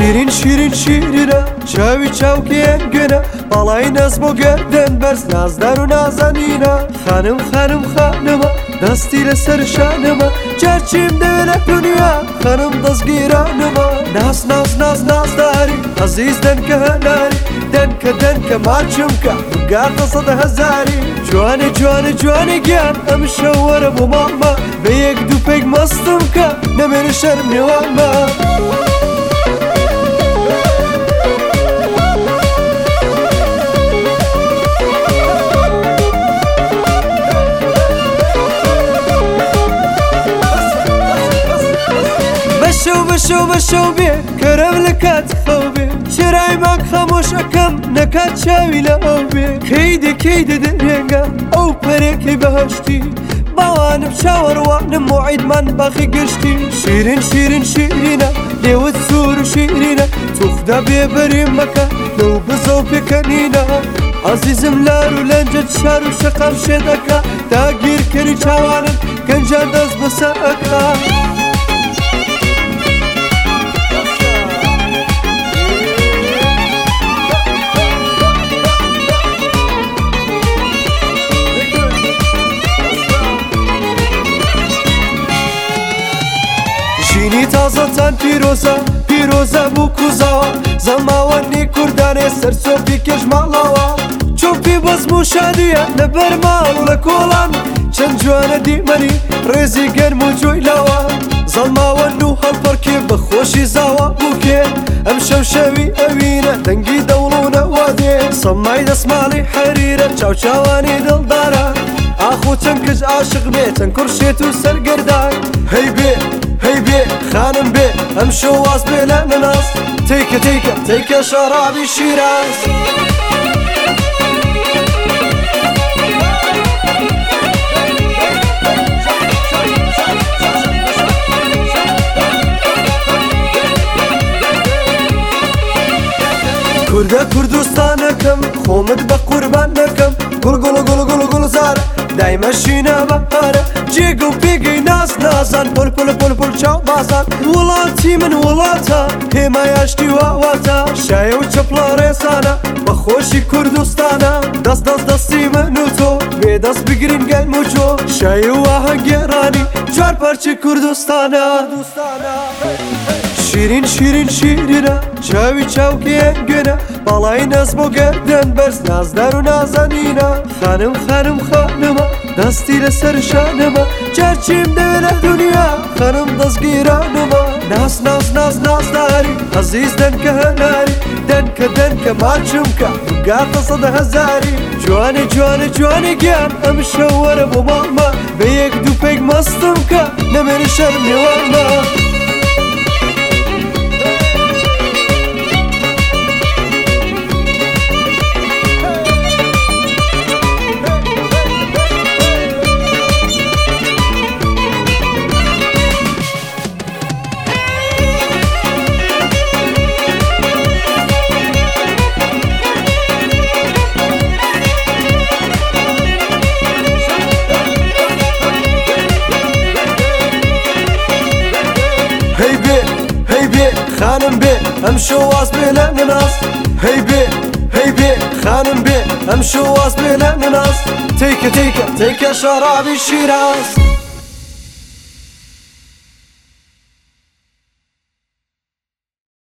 شیرین شیرین شیرینە چاوی چاوکێنگەنە باڵای نەس بۆ گەردن بەرز نازدار و نازەنینە خانم خانم خانمە دەستی لەسەر شانمە جارچیم دەوێ لە دنیا خانم دەستگیرانمە ناز ناز ناز نازداری عەزیز دەنکە هەناری دەنکە دەنکە ماچمکە بگاتە سەد هەزاری جوانێ جوانێ جوانێ گیان ئەم شەوەرە بۆ ماڵمە بە یەک دوو پێک مەستم کە نەمێنە شەرم نێوانمە بەشەو بەشەو بێ کەرەم لە کات خەو بێ شێرای ماک خەمۆشەکەم نەکات چاوی لە ئەو بێ کەیدە دەرێنگە ئەو پەرێکەی بەهەشتی باوانم چاوەڕوانم موعیدمان باخی گشتی شیرین شیرین شیرینە لێوت سوور و شیرینە توخدا بێبەری مەکە لەو بزە و پێکەنینە عەزیزم لار و لەنجت شار و شەقام شێدەکە داگیرکەری چاوانم گەنجان دەست بەسەر ئەکا ژینی تازەتان پیرۆزە بوو کوزاوە زەماوەندی کوردانێ سەرچۆپی کێژماڵاوە چۆپی بەزم و شادیە لەبەر ماڵ لە کۆڵان چەند جوانە دیمەنی ڕێزی گەرم و جۆی لاوە زەماوەند و هەڵپەرکێ بەخۆشی زاوە بووکێ ئەم شەو شەوی ئەوینە دەنگی دەوڵونە وادێ سەمای دەسماڵی حەریرە چاوچاوانی دڵدارە ئاخۆ چەند کەس عاشق بێ چەند کوڕشێت و سەرگەردان هەی بێ خانم بێ ئەم شەو واز بێ لە نەناس تەیکە شەرابی شیراز کوردە کوردستانەکەم خۆمت بە قوربان دەکەم گوڵ زارە دایمە شینە بەهارە جێگە و پێگەی نازان پۆل چاو بازان وڵاتی من وڵاتە هێمای ئاشتی واواتە شایە و چەپڵە ڕێسانە بەخۆشی کوردستانە دەستی من و تۆ بێدەست بگرین گەلم و جۆ شایە و ئاهەنگێڕانی چوار پارچەی کوردستانە شیرین شیرین شیرینە چاوی چاوکێنگەنە باڵای نەس بۆ گەردن بەرز نازدار و نازەنینە خانم خانم خانمە دەستی لەسەر شانمە جارچیم دەوێ لە دنیا خانم دەستگیرانمە ناز ناز ناز نازداری عەزیز دەنکە هەناری دەنکە دەنکە ماچمکە بگاتە سەد هەزاری جوانێ جوانێ جوانێ گیان ئەم شەوەرە بۆ ماڵمە بە یەک دوو پێک مەستم کە نەمێنە شەرم نێوانمە هەی بێ خانم بێ ئەم شەو واز بێ لە نەناس هەی بێ خانم بێ ئەم شەو واز بێ لە نەناس تەیکە شەرابی شیراز